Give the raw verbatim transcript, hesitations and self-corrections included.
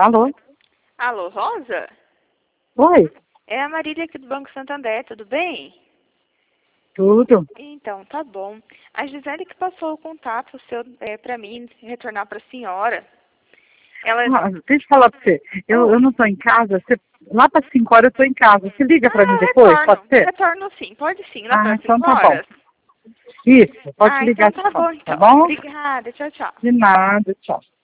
Alô? Alô, Rosa? Oi? É a Marília aqui do Banco Santander, tudo bem? Tudo? Então, tá bom. A Gisele que passou o contato seu é, para mim, retornar para a senhora. Ela... Ah, deixa eu falar pra você. Eu, Oi. eu não tô em casa. Você, lá para cinco horas eu tô em casa. Você liga pra mim Ah, depois, retorno. pode ser? Retorno sim, pode sim, lá Ah, para então cinco tá bom. horas. Isso, pode Ah, ligar então de tá bom volta, tá então. bom? Obrigada, tchau, tchau. De nada, tchau.